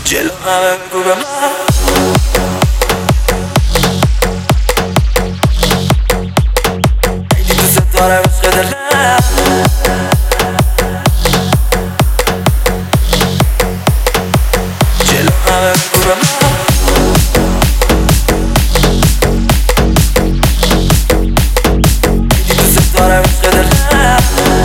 جلو همه بگو به من خیلی دوست دارم عشق دلم جلو همه بگو به من خیلی دوست دارم عشق دلم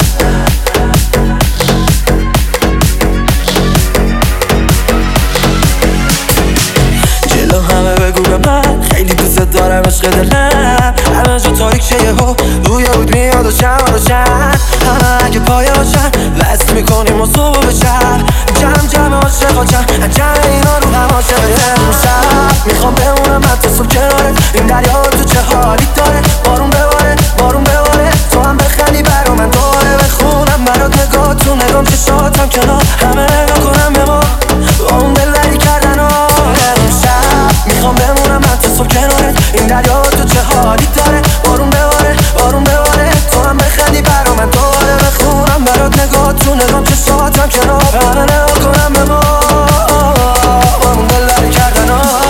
جلو همه بگو به من خیلی دوست دارم عشق دلم همه جا تاریک شه یهو روی بود میاد و شم روشن همه اگه پایاشن وصل میکنیم و صبح به شب جمع عاشقا جمع اینا رو هماشه به شب میخوام بمونم من تا صبح کنارت این دریا تو چه حالی داره بارون بباره تو هم بخندی برا من دوره بخونم برات نگاه تو نگام چشاتم کنار همه نگاه کنم به ما با اون دلبری کردن میخوام بمونم من تا صبح کنارت این دریا تو چه حالی داره بارون بباره تو هم بخندی برا من دوره بخونم برات نگاه تو نگام چشاتم کنار همه نگاه کنم به ما با اون دلبری کردن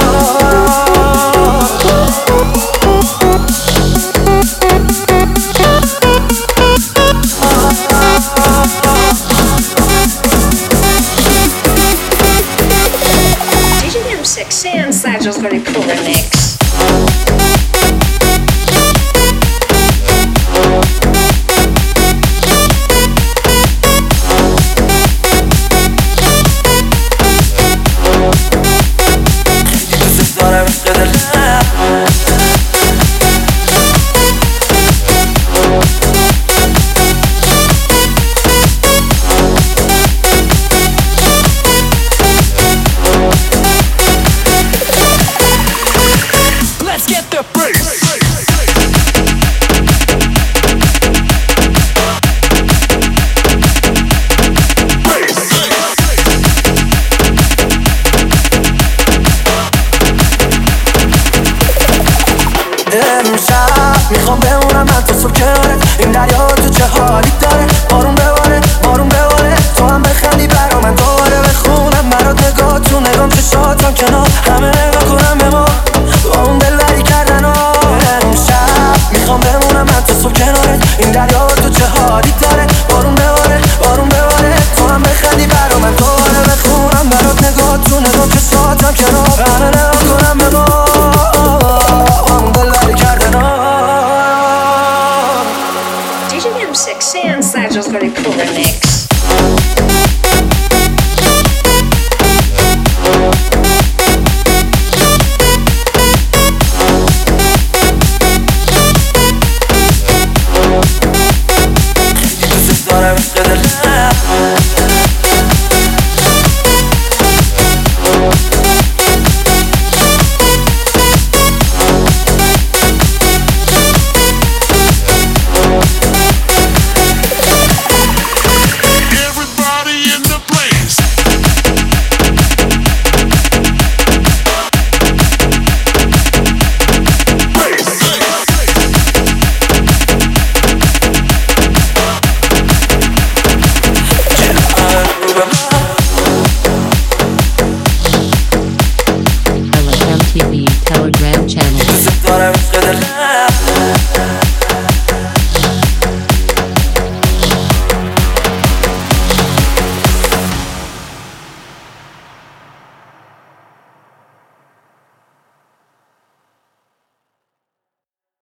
Sexy and Sergio's got a cool remix. میخوام بمونم من تا صبح کنارت این دریا تو چه حالی داره بارون بباره تو هم بخندی برا من دوباره بخونم برات نگاه تو نگام چشاتم کنار همه نگاه کنم به ما با اون دلبری کردن امشب میخوام بمونم من تا صبح کنارت این دریا تو چه حالی داره بارون بباره تو هم بخندی برا من دوباره بخونم برات نگاه تو نگام چشاتم کنار همه نگاه کنم به ما با اون دلبری کردن Sexy and Sergio's got a cool remix. MTV Telegram channel.